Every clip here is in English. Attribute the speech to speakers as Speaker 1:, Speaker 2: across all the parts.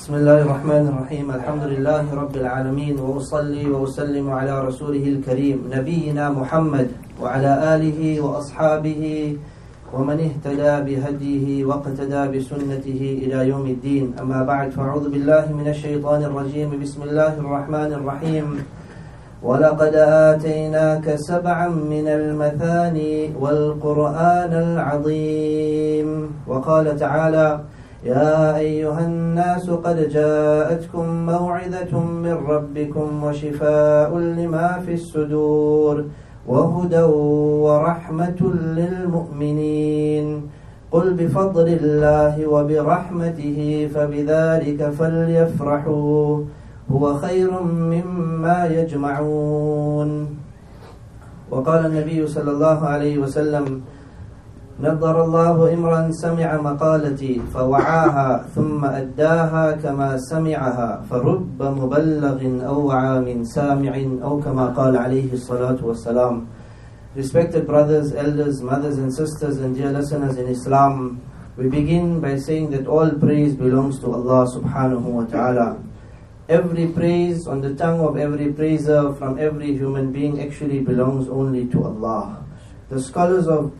Speaker 1: بسم الله الرحمن الرحيم الحمد لله رب العالمين وأصلي وأسلم على رسوله الكريم نبينا محمد وعلى آله وأصحابه ومن اهتدى بهديه واقتدى بسنته إلى يوم الدين أما بعد فأعوذ بالله من الشيطان الرجيم بسم الله الرحمن الرحيم ولقد آتيناك سبعا من المثاني والقرآن العظيم وقال تعالى يا أيها الناس قد جاءتكم موعظة من ربكم وشفاء لما في الصدور وهدى ورحمة للمؤمنين قل بفضل الله وبرحمته فبذلك فليفرحوا هو خير مما يجمعون وقال النبي صلى الله عليه وسلم نظر الله امرا سمع مقالتي فوعاها ثم أداها كما سمعها فرب مبلغ أوعى من سامع أو كما قال عليه الصلاة والسلام. Respected brothers, elders, mothers and sisters and dear listeners in Islam, we begin by saying that all praise belongs to Allah subhanahu wa ta'ala. Every praise on the tongue of every praiser from every human being actually belongs only to Allah. The scholars of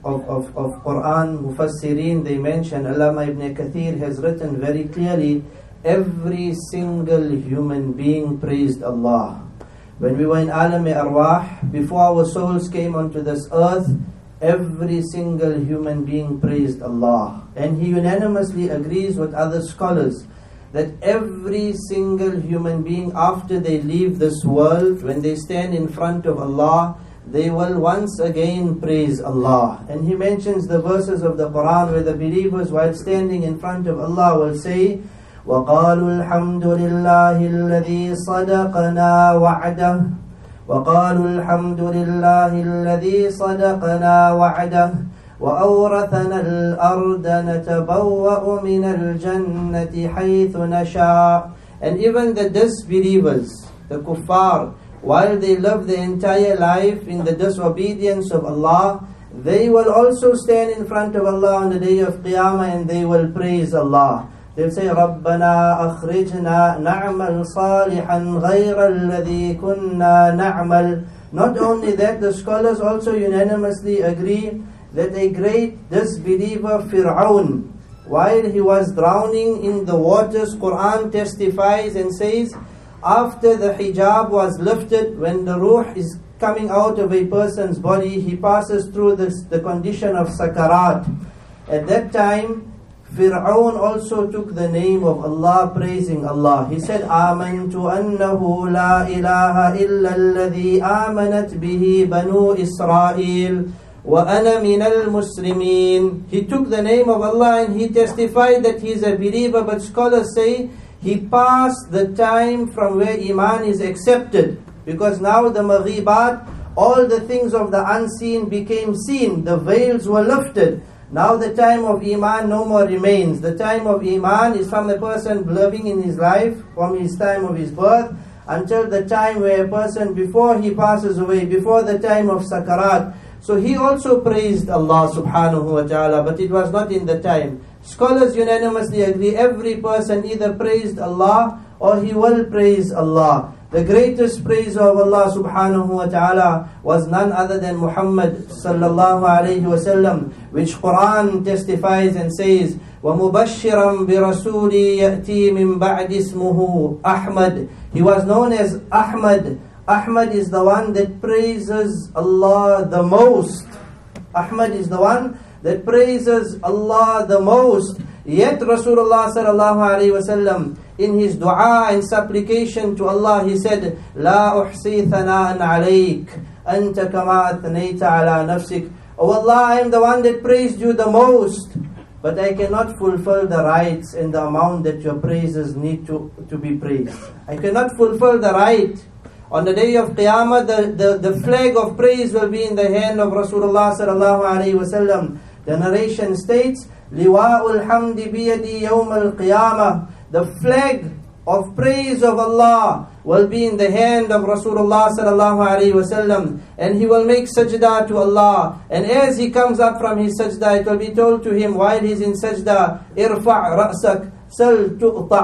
Speaker 1: Quran, Mufassirin, they mention, Allama ibn Kathir has written very clearly, every single human being praised Allah. When we were in Alam-e-Arwah, before our souls came onto this earth, every single human being praised Allah. And he unanimously agrees with other scholars that every single human being after they leave this world, when they stand in front of Allah, they will once again praise Allah. And he mentions the verses of the Quran where the believers while standing in front of Allah will say, وَقَالُوا الْحَمْدُ لِلَّهِ الَّذِي صَدَقَنَا وَعْدَهُ وَقَالُوا الْحَمْدُ لِلَّهِ الَّذِي صَدَقَنَا وَعْدَهُ وَأَوْرَثَنَا الْأَرْضَ نَتَبَوَّأُ مِنَ الْجَنَّةِ حَيْثُ نَشَاءُ. And even the disbelievers, the kuffar, while they live their entire life in the disobedience of Allah, they will also stand in front of Allah on the day of Qiyamah and they will praise Allah. They'll say, رَبَّنَا أَخْرِجْنَا نَعْمَلْ صَالِحًا غَيْرَ الَّذِي كُنَّا نَعْمَلْ. Not only that, the scholars also unanimously agree that a great disbeliever, Fir'aun, while he was drowning in the waters, Quran testifies and says, after the hijab was lifted, when the ruh is coming out of a person's body, he passes through the condition of sakarat. At that time, Fir'aun also took the name of Allah, praising Allah. He said, آمنت أنه لا إله إلا الذي آمنت به بنو إسرائيل وأنا من المسلمين. He took the name of Allah and he testified that he is a believer, but scholars say, he passed the time from where Iman is accepted. Because now the maghibat, all the things of the unseen became seen. The veils were lifted. Now the time of Iman no more remains. The time of Iman is from the person living in his life, from his time of his birth, until the time where a person, before he passes away, before the time of sakarat. So he also praised Allah subhanahu wa ta'ala, but it was not in the time. Scholars unanimously agree every person either praised Allah or he will praise Allah. The greatest praiser of Allah subhanahu wa ta'ala was none other than Muhammad sallallahu alayhi wa sallam, which Quran testifies and says, وَمُبَشِّرًا بِرَسُولِ يَأْتِي مِن بَعْدِ اسْمُهُ أَحْمَدٍ. He was known as Ahmad. Ahmad is the one that praises Allah the most. Ahmad is the one that praises Allah the most. Yet Rasulullah sallallahu alayhi wa sallam, in his dua and supplication to Allah, he said, لا أحصي ثناء عليك أنت كما أثنيت على نفسك. Oh Allah, I am the one that praised you the most, but I cannot fulfill the rights and the amount that your praises need to be praised. I cannot fulfill the right. On the day of Qiyamah, the flag of praise will be in the hand of Rasulullah sallallahu alayhi wa sallam. The narration states, لِوَاءُ الْحَمْدِ بِيَدِي يَوْمَ الْقِيَامَةِ. The flag of praise of Allah will be in the hand of Rasulullah sallallahu alayhi wa sallam, and he will make sajda to Allah. And as he comes up from his sajda, it will be told to him while he's in sajda, irfa' ra'sak, sal tu'ta',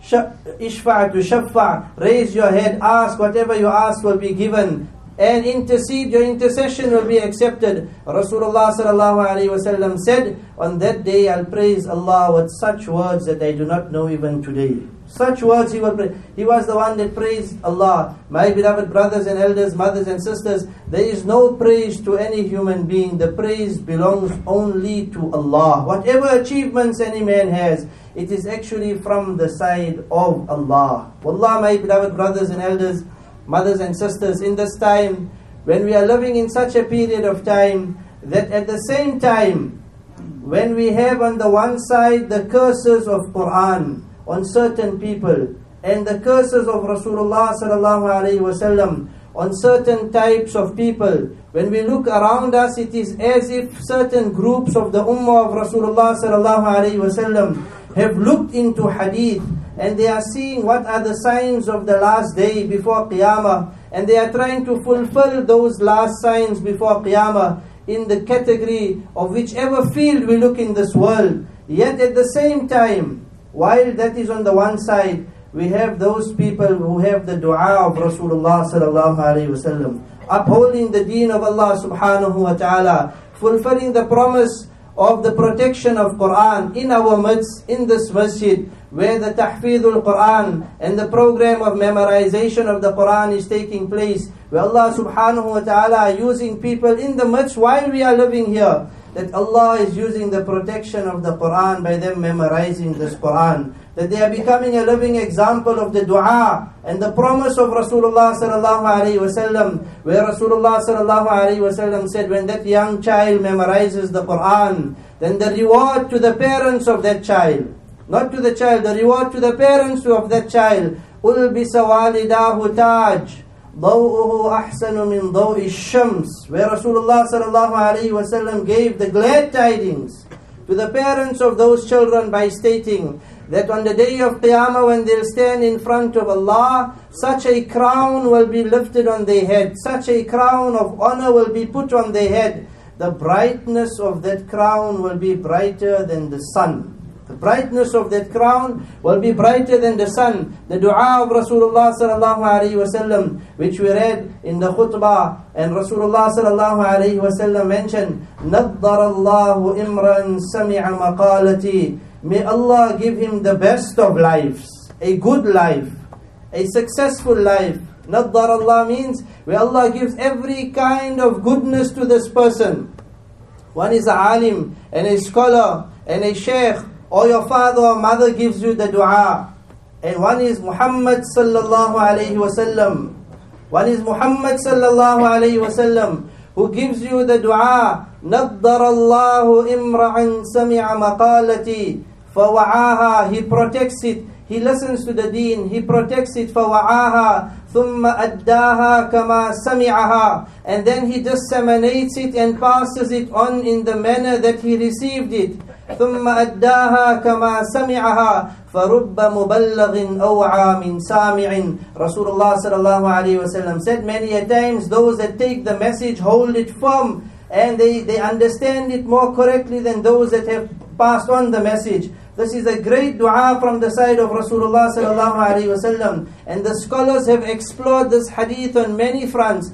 Speaker 1: ishfa' to shaffa', raise your head, ask, whatever you ask will be given. And intercede, your intercession will be accepted. Rasulullah sallallahu alaihi wasallam said, on that day I'll praise Allah with such words that I do not know even today. Such words he will pray. He was the one that praised Allah. My beloved brothers and elders, mothers and sisters, there is no praise to any human being. The praise belongs only to Allah. Whatever achievements any man has, it is actually from the side of Allah. Wallah, my beloved brothers and elders, mothers and sisters, in this time, when we are living in such a period of time, that at the same time, when we have on the one side the curses of Quran on certain people, and the curses of Rasulullah sallallahu alaihi wasallam on certain types of people, when we look around us, it is as if certain groups of the ummah of Rasulullah sallallahu alaihi wasallam have looked into hadith, and they are seeing what are the signs of the last day before Qiyamah, and they are trying to fulfill those last signs before Qiyamah in the category of whichever field we look in this world. Yet at the same time, while that is on the one side, we have those people who have the dua of Rasulullah sallallahu alaihi wasallam, upholding the deen of Allah subhanahu wa ta'ala, fulfilling the promise of the protection of Quran in our midst, in this masjid, where the tahfidul Quran and the program of memorization of the Quran is taking place, where Allah subhanahu wa ta'ala are using people in the midst while we are living here, that Allah is using the protection of the Quran by them memorizing this Quran, that they are becoming a living example of the dua and the promise of Rasulullah sallallahu alaihi wasallam, where Rasulullah sallallahu alaihi wasallam said, when that young child memorizes the Quran, then the reward to the parents of that child, not to the child, the reward to the parents of that child, ulbisa walidahu taj, ضوءه أحسن من ضوء الشمس, where Rasulullah sallallahu alaihi wasallam gave the glad tidings to the parents of those children by stating that on the day of Qiyamah, when they'll stand in front of Allah, such a crown will be lifted on their head, such a crown of honor will be put on their head. The brightness of that crown will be brighter than the sun. The brightness of that crown will be brighter than the sun. The dua of Rasulullah sallallahu alaihi wasallam, which we read in the khutbah, and Rasulullah sallallahu alaihi wasallam mentioned, نَضَّرَ اللَّهُ إِمْرًا سَمِعَ مَقَالَتِي, may Allah give him the best of lives, a good life, a successful life. نَضَّرَ Allah means where Allah gives every kind of goodness to this person. One is a alim and a scholar and a sheikh, or your father or mother gives you the dua. And one is Muhammad sallallahu alayhi wasallam. One is Muhammad sallallahu alayhi wasallam, who gives you the dua. نَضَّرَ اللَّهُ إِمْرَعًا سَمِعَ مَقَالَتِي فَوَعَاهَا, he protects it, he listens to the deen, he protects it. فَوَعَاهَا ثُمَّ أَدَّاهَا كَمَا سَمِعَهَا, and then he disseminates it and passes it on in the manner that he received it. ثُمَّ أَدَّاهَا كَمَا سَمِعَهَا فَرُبَّ مُبَلَّغٍ أَوْعَى مِنْ سَامِعٍ. Rasulullah sallallahu alaihi wasallam said many a times, those that take the message hold it firm, and they understand it more correctly than those that have passed on the message. This is a great dua from the side of Rasulullah sallallahu alaihi wasallam, and the scholars have explored this hadith on many fronts.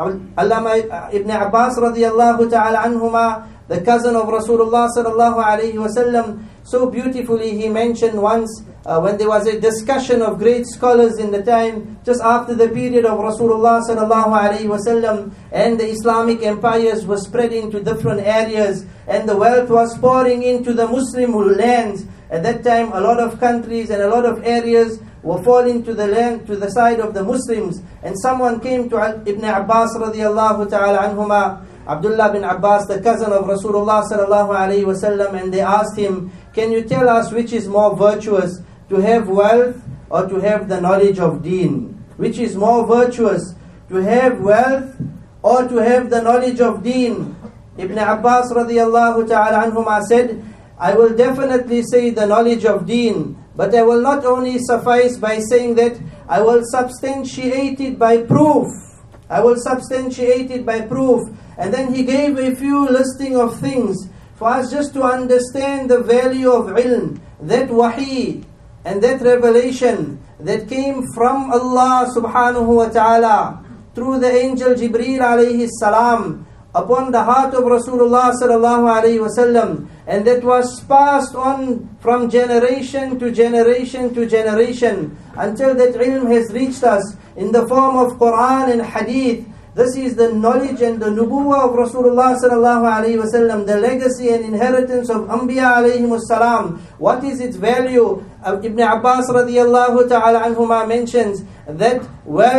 Speaker 1: Allama Ibn Abbas radiyallahu ta'ala anhuma, the cousin of Rasulullah sallallahu alaihi wasallam, so beautifully he mentioned once when there was a discussion of great scholars in the time, just after the period of Rasulullah sallallahu alaihi wasallam, and the Islamic empires were spreading to different areas, and the wealth was pouring into the Muslim lands. At that time, a lot of countries and a lot of areas were falling to the land, to the side of the Muslims. And someone came to Ibn Abbas radiyallahu ta'ala anhuma, Abdullah bin Abbas, the cousin of Rasulullah sallallahu alaihi wasallam, and they asked him, can you tell us which is more virtuous, to have wealth or to have the knowledge of deen? Which is more virtuous, to have wealth or to have the knowledge of deen? Ibn Abbas radiyallahu ta'ala anhuma said, I will definitely say the knowledge of deen, but I will not only suffice by saying that, I will substantiate it by proof. I will substantiate it by proof. And then he gave a few listing of things for us just to understand the value of ilm, that wahi, And that revelation that came from Allah subhanahu wa ta'ala through the angel Jibreel alayhi salam upon the heart of Rasulullah sallallahu alayhi wasallam, and that was passed on from generation to generation to generation until that ilm has reached us in the form of Quran and Hadith. This is the knowledge and the nubuwwah of Rasulullah sallallahu alayhi wasallam, the legacy and inheritance of Anbiya alayhimus salam. What is its value? Ibn Abbas radiyallahu ta'ala anhuma mentions that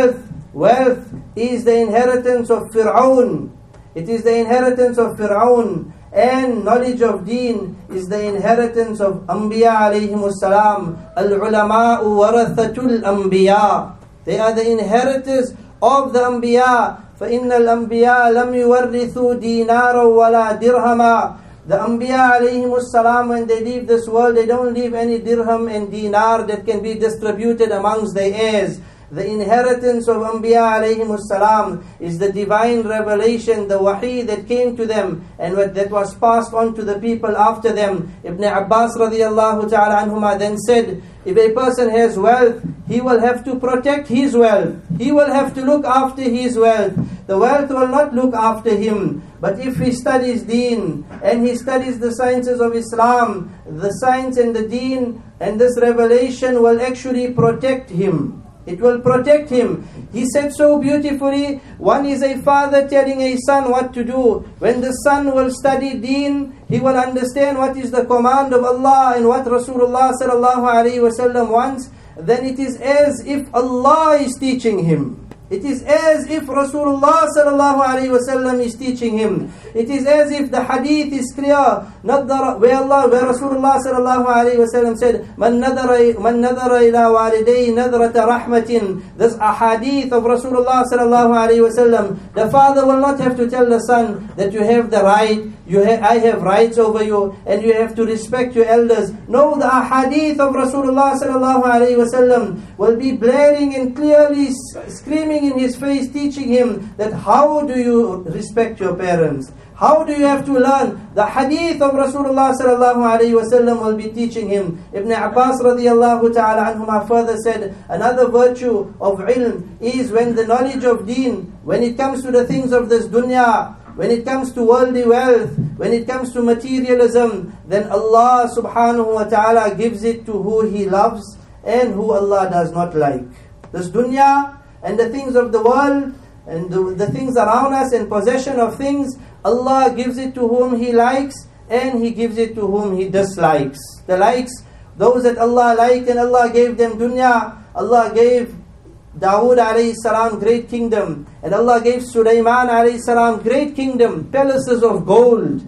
Speaker 1: wealth is the inheritance of Fir'aun. It is the inheritance of Fir'aun. And knowledge of deen is the inheritance of Anbiya alayhimus salam. Al-ulama'u warathatul anbiya. They are the inheritors of the Anbiya. فَإِنَّ الْأَنْبِيَاءَ لَمْ يُوَرِّثُوا دِينَارًا وَلَا دِرْهَمًا. The Anbiya alayhimus salam, when they leave this world, they don't leave any dirham and dinar that can be distributed amongst their heirs. The inheritance of Anbiya alayhimus salam is the divine revelation, the wahi that came to them and that was passed on to the people after them. Ibn Abbas radiyallahu ta'ala anhuma then said, if a person has wealth, he will have to protect his wealth. He will have to look after his wealth. The wealth will not look after him. But if he studies deen and he studies the sciences of Islam, the science and the deen and this revelation will actually protect him. It will protect him. He said so beautifully, one is a father telling a son what to do. When the son will study deen, he will understand what is the command of Allah and what Rasulullah sallallahu alaihi wasallam wants. Then it is as if Allah is teaching him. It is as if Rasulullah sallallahu alaihi wasallam is teaching him. It is as if the hadith is clear. Where Rasulullah sallallahu alaihi wasallam said, "Man nadara ila walidayhi nadrata rahmatin." This ahadith of Rasulullah sallallahu alaihi wasallam. The father will not have to tell the son that you have the right. I have rights over you, and you have to respect your elders. No, the ahadith of Rasulullah sallallahu alaihi wasallam will be blaring and clearly screaming in his face, teaching him that how do you respect your parents? How do you have to learn? The hadith of Rasulullah sallallahu alaihi wasallam will be teaching him. Ibn Abbas radiyallahu ta'ala anhuma further said, another virtue of ilm is when the knowledge of deen, when it comes to the things of this dunya, when it comes to worldly wealth, when it comes to materialism, then Allah subhanahu wa ta'ala gives it to who He loves and who Allah does not like. This dunya and the things of the world and the things around us and possession of things, Allah gives it to whom He likes and He gives it to whom He dislikes. The likes, those that Allah liked and Allah gave them dunya. Allah gave Dawood alayhi salam great kingdom, and Allah gave Sulaiman alayhi salam great kingdom, palaces of gold.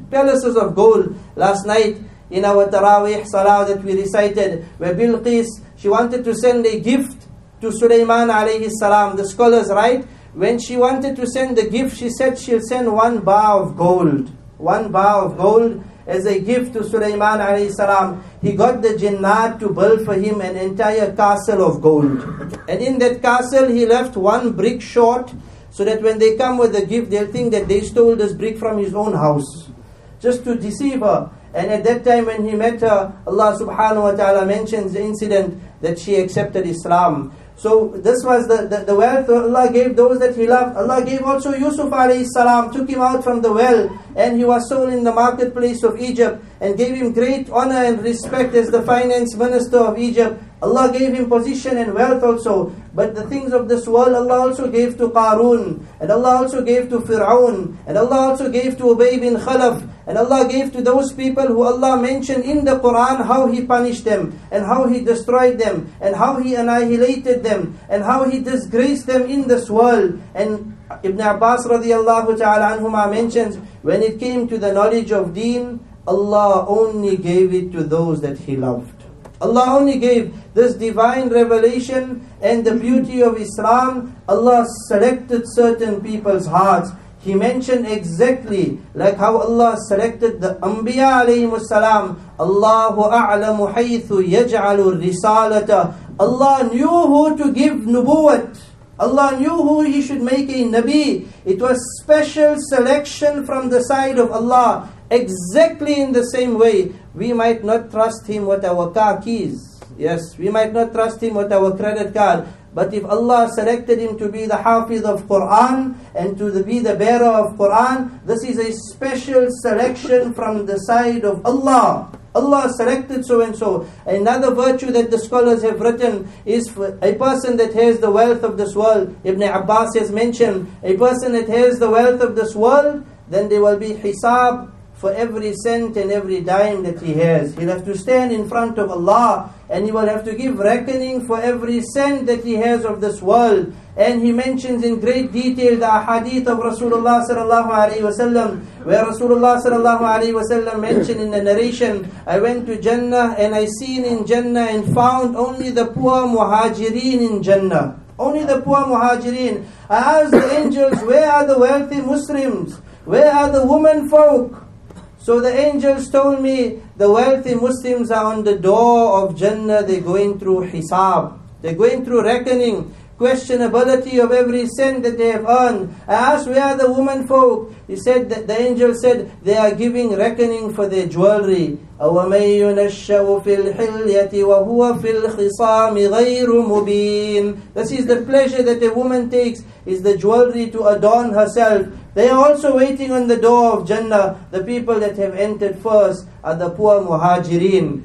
Speaker 1: Last night in our Taraweeh Salah that we recited, where Bilqis, she wanted to send a gift to Sulaiman alayhi salam. The scholars write, when she wanted to send the gift, she said she'll send 1 bar of gold. 1 bar of gold as a gift to Sulaiman alayhi salam. He got the jinnat to build for him an entire castle of gold. And in that castle he left 1 brick short, so that when they come with the gift, they'll think that they stole this brick from his own house, just to deceive her. And at that time when he met her, Allah subhanahu wa ta'ala mentions the incident that she accepted Islam. So this was the wealth Allah gave those that He loved. Allah gave also Yusuf alayhi salam, took him out from the well, and he was sold in the marketplace of Egypt, and gave him great honor and respect as the finance minister of Egypt. Allah gave him position and wealth also. But the things of this world Allah also gave to Qarun, and Allah also gave to Fir'aun, and Allah also gave to Ubay bin Khalaf, and Allah gave to those people who Allah mentioned in the Quran how He punished them, and how He destroyed them, and how He annihilated them, and how He disgraced them in this world. And Ibn Abbas radiyallahu ta'ala anhuma mentions, when it came to the knowledge of deen, Allah only gave it to those that He loved. Allah only gave this divine revelation and the beauty of Islam. Allah selected certain people's hearts. He mentioned exactly like how Allah selected the Anbiya alayhimus salam. Allahu a'lamu haythu yaj'alu risalata. Allah knew who to give nubuwwat. Allah knew who He should make a Nabi. It was special selection from the side of Allah. Exactly in the same way, we might not trust Him with our car keys. Yes, we might not trust him with our credit card, but if Allah selected him to be the Hafiz of Quran and to be the bearer of Quran, this is a special selection from the side of Allah. Allah selected so and so. Another virtue that the scholars have written is for a person that has the wealth of this world. Ibn Abbas has mentioned, a person that has the wealth of this world, then there will be hisab for every cent and every dime that he has. He'll have to stand in front of Allah and he will have to give reckoning for every cent that he has of this world. And he mentions in great detail the ahadith of Rasulullah sallallahu alaihi wasallam, where Rasulullah sallallahu alaihi wasallam mentioned in the narration, I went to Jannah and I seen in Jannah and found only the poor muhajireen in Jannah. Only the poor muhajireen. I asked the angels, where are the wealthy Muslims? Where are the women folk? So the angels told me, the wealthy Muslims are on the door of Jannah. They're going through hisab. They're going through reckoning, questionability of every cent that they have earned. I asked, where are the women folk? He said, that the angel said, they are giving reckoning for their jewelry. أَوَمَن يُنَشَّأُ فِي الْحِلْيَةِ وَهُوَ فِي الْخِصَامِ غَيْرُ مُبِينٍ. This is the pleasure that a woman takes, is the jewelry to adorn herself. They are also waiting on the door of Jannah. The people that have entered first are the poor muhajireen.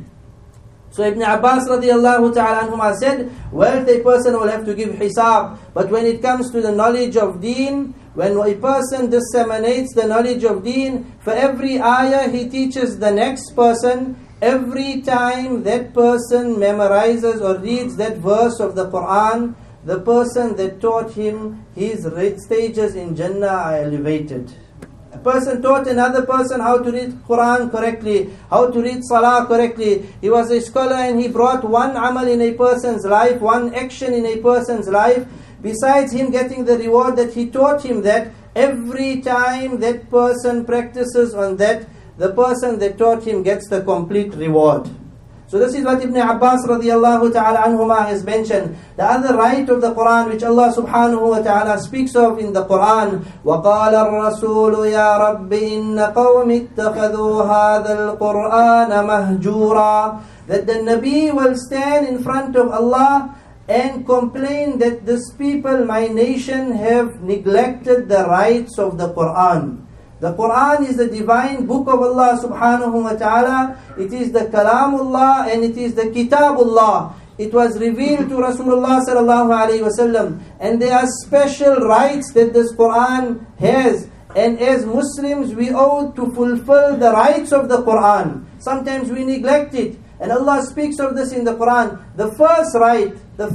Speaker 1: So Ibn Abbas radiallahu ta'ala anhuma said, wealthy person will have to give hisab. But when it comes to the knowledge of deen, when a person disseminates the knowledge of deen, for every ayah he teaches the next person, every time that person memorizes or reads that verse of the Quran, the person that taught him, his stages in Jannah are elevated. A person taught another person how to read Quran correctly, how to read Salah correctly. He was a scholar and he brought one amal in a person's life, one action in a person's life. Besides him getting the reward that he taught him that, every time that person practices on that, the person that taught him gets the complete reward. So this is what Ibn Abbas radiallahu ta'ala anhuma has mentioned. The other right of the Quran which Allah subhanahu wa ta'ala speaks of in the Quran, وَقَالَ الرَّسُولُ يَا رَبِّ إِنَّ قَوْمِ اتَّخَذُوا هَذَا الْقُرْآنَ مَهْجُورًا. That the Nabi will stand in front of Allah and complain that this people, my nation, have neglected the rights of the Quran. The Quran is the divine book of Allah subhanahu wa ta'ala. It is the Kalamullah and it is the Kitabullah. It was revealed to Rasulullah sallallahu alayhi wasallam. And there are special rights that this Quran has. And as Muslims, we owe to fulfill the rights of the Quran. Sometimes we neglect it. And Allah speaks of this in the Quran. The first right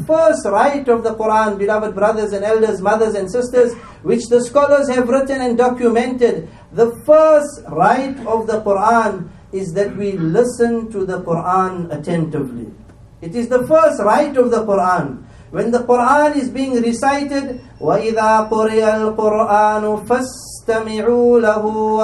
Speaker 1: of the Quran, beloved brothers and elders, mothers and sisters, which the scholars have written and documented, the first right of the Quran is that we listen to the Quran attentively. It is the first right of the Quran. When the Quran is being recited, وَإِذَا قُرِئَ الْقُرْآنُ فَاسْتَمِعُوا لَهُ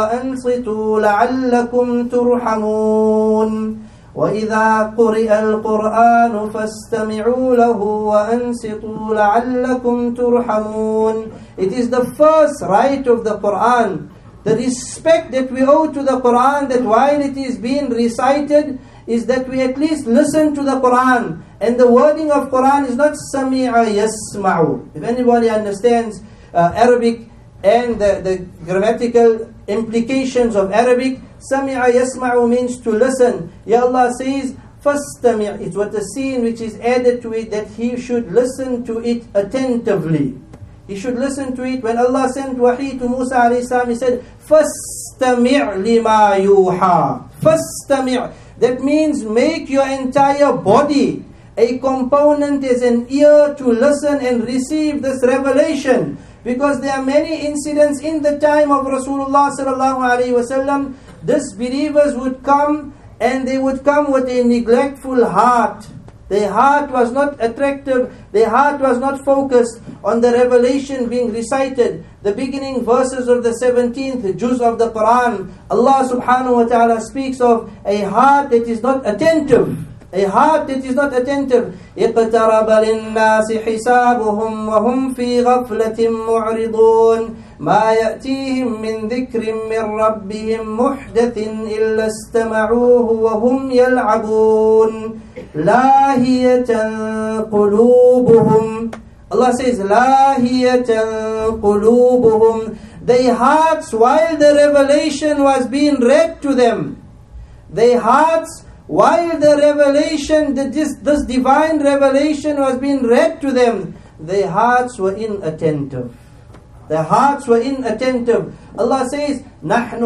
Speaker 1: وَأَنصِتُوا لَعَلَّكُمْ تُرْحَمُونَ. وَإِذَا قُرِئَ الْقُرْآنُ فَاسْتَمِعُوا لَهُ وَأَنصِتُوا لَعَلَّكُمْ تُرْحَمُونَ. It is the first right of the Quran. The respect that we owe to the Quran, that while it is being recited, is that we at least listen to the Quran. And the wording of Quran is not sami'a yasma'u. If anybody understands Arabic and the grammatical implications of Arabic, sami'a yasma'u means to listen. Ya Allah says, fastami'. It's what the scene which is added to it, that he should listen to it attentively. He should listen to it. When Allah sent wahi to Musa alayhi salam, He said, fastami' lima yuha. Fastami'. That means make your entire body a component, as an ear to listen and receive this revelation. Because there are many incidents in the time of Rasulullah sallallahu alaihi wasallam. Disbelievers would come and they would come with a neglectful heart. Their heart was not attractive. Their heart was not focused on the revelation being recited. The beginning verses of the 17th juz of the Quran, Allah subhanahu wa ta'ala speaks of a heart that is not attentive. A heart that is not attentive. اقترب للناس حسابهم وهم في غفلة معرضون ما يأتيهم من ذكر من ربهم محدث إلا استمعوه وهم يلعبون. لاهية قلوبهم. Allah says, لاهية قلوبهم. Their hearts, while the revelation was being read to them, their hearts, while the revelation, this divine revelation was being read to them, their hearts were inattentive. Their hearts were inattentive. Allah says, نحن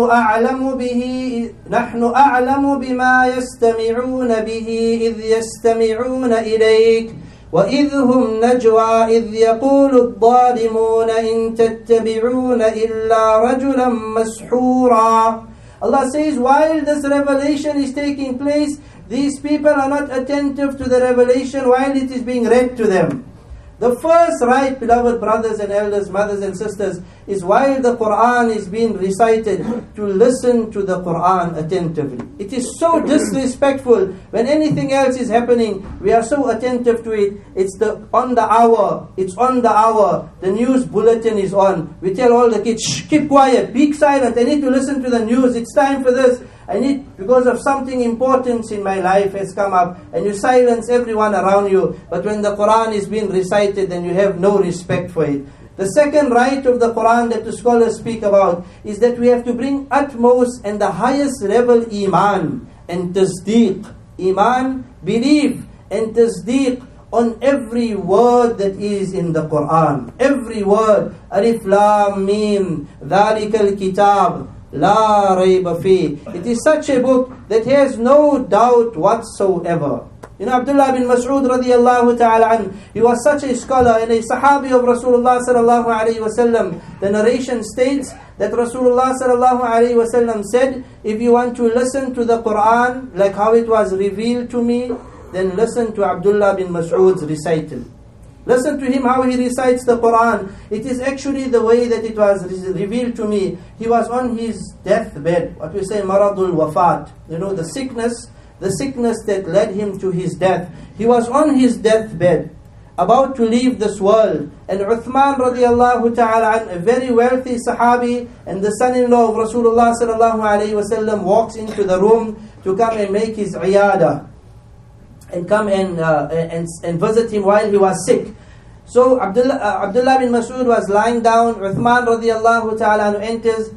Speaker 1: أعلم بما يستمعون به إذ يستمعون إليك وإذ هم نجوى إذ يقول الظالمون إن تتبعون إلا رجلا مسحورا. Allah says, while this revelation is taking place, these people are not attentive to the revelation while it is being read to them. The first right, beloved brothers and elders, mothers and sisters, is while the Quran is being recited, to listen to the Quran attentively. It is so disrespectful when anything else is happening, we are so attentive to it. It's on the hour, the news bulletin is on. We tell all the kids, shh, keep quiet, be silent, I need to listen to the news, it's time for this. I need, because of something important in my life has come up, and you silence everyone around you. But when the Quran is being recited, then you have no respect for it. The second right of the Quran that the scholars speak about is that we have to bring utmost and the highest level iman and tasdeeq. Iman, belief, and tasdeeq on every word that is in the Quran. Every word. Alif Lam Mim, Dhalikal Kitab, La Rayba Fi. It is such a book that has no doubt whatsoever. You know, Abdullah bin Mas'ud radiyallahu ta'ala an, he was such a scholar and a sahabi of Rasulullah sallallahu alayhi wa sallam. The narration states that Rasulullah sallallahu alayhi wa sallam said, if you want to listen to the Quran like how it was revealed to me, then listen to Abdullah bin Mas'ud's recital. Listen to him how he recites the Quran. It is actually the way that it was revealed to me. He was on his deathbed, what we say maradul wafat. You know, the sickness that led him to his death. He was on his deathbed, about to leave this world. And Uthman radiallahu ta'ala, a very wealthy sahabi and the son-in-law of Rasulullah sallallahu alayhi wa sallam, walks into the room to come and make his iyadah and come and visit him while he was sick. So Abdullah bin Mas'ud was lying down. Uthman radiallahu ta'ala enters.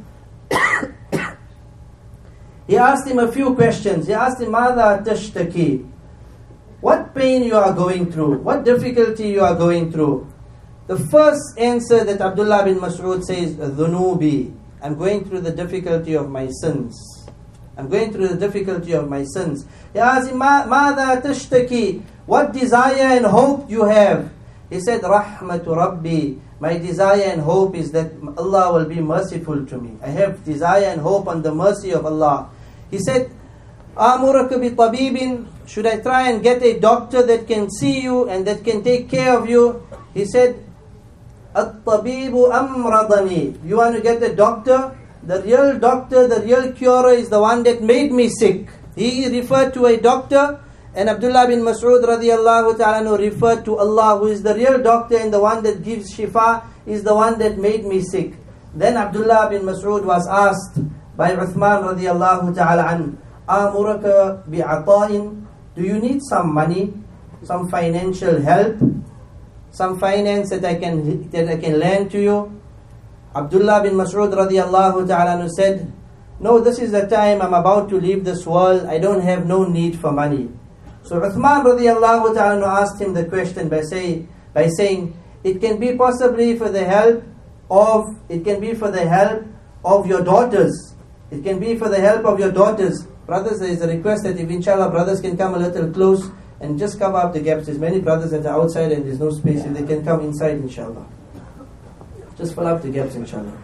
Speaker 1: He asked him a few questions. He asked him, Mada tashtaki? What pain you are going through? What difficulty you are going through? The first answer that Abdullah bin Mas'ud says, Dhunubi. I'm going through the difficulty of my sins. I'm going through the difficulty of my sins. He asked him, Mada tashtaki? What desire and hope you have? He said, Rahmatu Rabbi. My desire and hope is that Allah will be merciful to me. I have desire and hope on the mercy of Allah. He said, Amuraka bi tabibin. Should I try and get a doctor that can see you and that can take care of you? He said, At-tabibu amradani. You want to get a doctor? The real doctor, the real curer is the one that made me sick. He referred to a doctor, and Abdullah bin Mas'ud radiyallahu ta'ala referred to Allah, who is the real doctor and the one that gives shifa, is the one that made me sick. Then Abdullah bin Mas'ud was asked by Uthman radiyallahu ta'ala an, Amuraka bi'ata'in. Do you need some money, some financial help, some finance that I can lend to you? Abdullah bin Mas'ud radiyallahu ta'ala said, no, this is the time I'm about to leave this world. I don't have no need for money. So Uthman radiyallahu ta'ala asked him the question by saying, it can be possibly for the help of your daughters. It can be for the help of your daughters. Brothers, there is a request that if inshallah brothers can come a little close and just cover up the gaps. There's many brothers that are outside and there's no space. If they can come inside, inshallah. Just fill up the gaps, inshallah.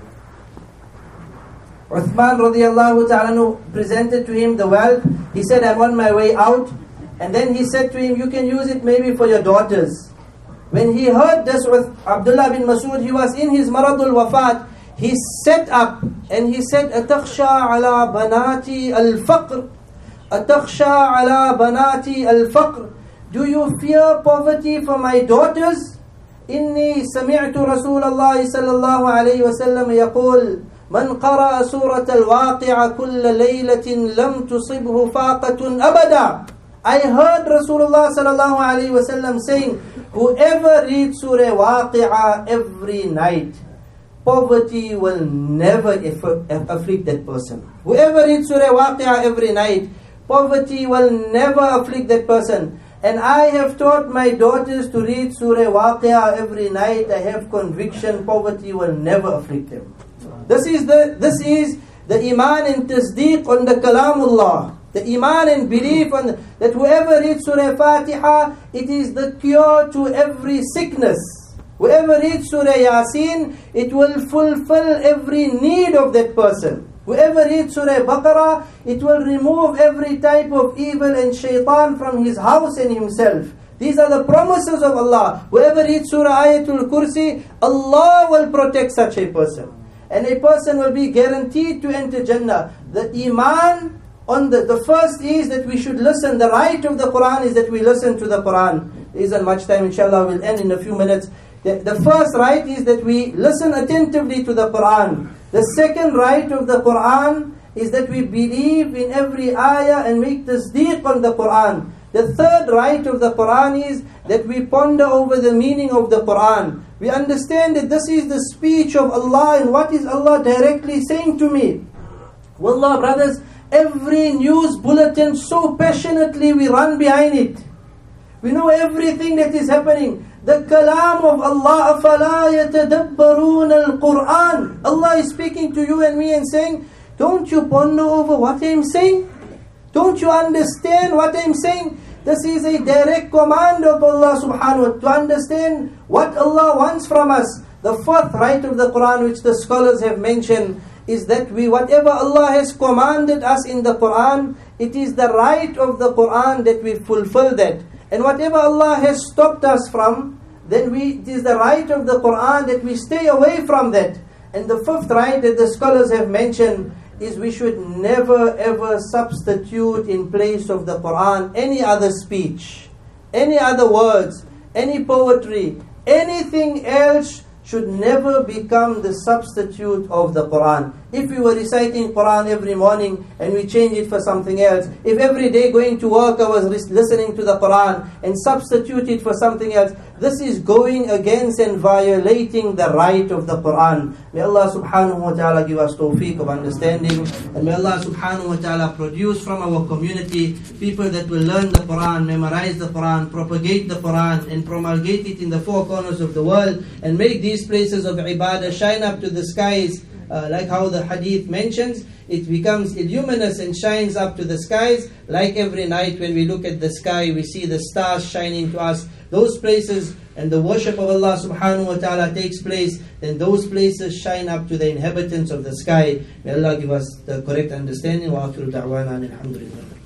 Speaker 1: Uthman radiyallahu ta'ala presented to him the wealth. He said, I'm on my way out. And then he said to him, you can use it maybe for your daughters. When he heard this with Abdullah bin Mas'ud, he was in his maradul wafat. He sat up and he said, Atakhsha ala banati al-faqr. Atakhsha ala banati al-faqr. Do you fear poverty for my daughters? Inni sami'tu Rasulullah sallallahu alayhi wa sallam yaqul, Man qara'a surat al-waqi'a kulla laylatin lam tusibhu faqatun abada. I heard Rasulullah sallallahu alaihi wasallam saying, whoever reads Surah Waqi'ah every night, poverty will never afflict that person. Whoever reads Surah Waqi'ah every night, poverty will never afflict that person. And I have taught my daughters to read Surah Waqi'ah every night. I have conviction poverty will never afflict them. This is the iman and tasdeeq on the kalamullah. The iman and belief on that whoever reads Surah Fatiha, it is the cure to every sickness. Whoever reads Surah Yasin, it will fulfill every need of that person. Whoever reads Surah Baqarah, it will remove every type of evil and shaitan from his house and himself. These are the promises of Allah. Whoever reads Surah Ayatul Kursi, Allah will protect such a person. And a person will be guaranteed to enter Jannah. The iman on the first is that we should listen. The right of the Quran is that we listen to the Quran. There isn't much time, inshallah, we'll end in a few minutes. The first right is that we listen attentively to the Quran. The second right of the Quran is that we believe in every ayah and make tasdeeq on the Quran. The third right of the Quran is that we ponder over the meaning of the Quran. We understand that this is the speech of Allah and what is Allah directly saying to me. Wallah, brothers, every news bulletin, so passionately we run behind it. We know everything that is happening. The kalam of Allah, أَفَلَا يَتَدَبَّرُونَ الْقُرْآنِ. Allah is speaking to you and me and saying, don't you ponder over what I am saying? Don't you understand what I am saying? This is a direct command of Allah subhanahu wa ta'ala to understand what Allah wants from us. The fourth right of the Quran, which the scholars have mentioned, is that whatever Allah has commanded us in the Quran, it is the right of the Quran that we fulfill that. And whatever Allah has stopped us from, then it is the right of the Quran that we stay away from that. And the fifth right that the scholars have mentioned is we should never ever substitute in place of the Quran any other speech, any other words, any poetry, anything else should never become the substitute of the Quran. If we were reciting Quran every morning and we change it for something else, if every day going to work I was listening to the Quran and substitute it for something else, this is going against and violating the right of the Quran. May Allah subhanahu wa ta'ala give us tawfiq of understanding, and may Allah subhanahu wa ta'ala produce from our community people that will learn the Quran, memorize the Quran, propagate the Quran and promulgate it in the four corners of the world, and make these places of ibadah shine up to the skies. Like how the hadith mentions, it becomes illuminous and shines up to the skies. Like every night when we look at the sky, we see the stars shining to us. Those places and the worship of Allah subhanahu wa ta'ala takes place, then those places shine up to the inhabitants of the sky. May Allah give us the correct understanding. Wa akhiru da'wana alhamdulillah.